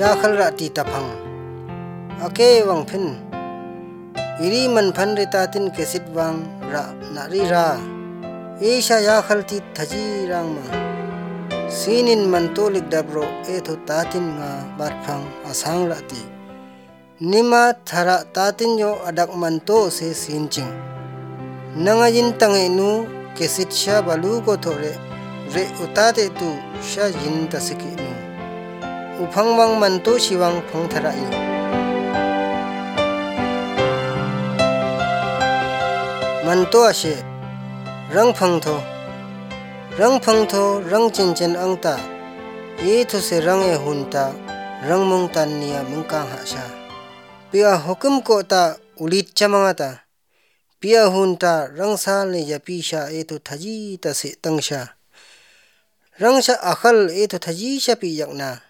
ya khal ra ti taphang ake wang phin iri man phan rita tin kesit wang ra na ri ra isha ya khal ti thaji rang ma sinin man to lik dabro e tho tatin nga barphang asang ra ti nima thara tatin yo adak man to se sinching nangayin tange nu kesit sha balu ko thore re utate tu sha yin tasiki nu uphang wang man to siwang phang thara i man to ashe rang phang tho rang chen chen angta e thu se rang e hunta rang mong tan nia mungkang ha sha pia hukum ko ta ulit chamanga ta pia hunta rang sa le ya pi sha e thu thaji ta se tang sha rang sha akhal e thu thaji sha pi yak na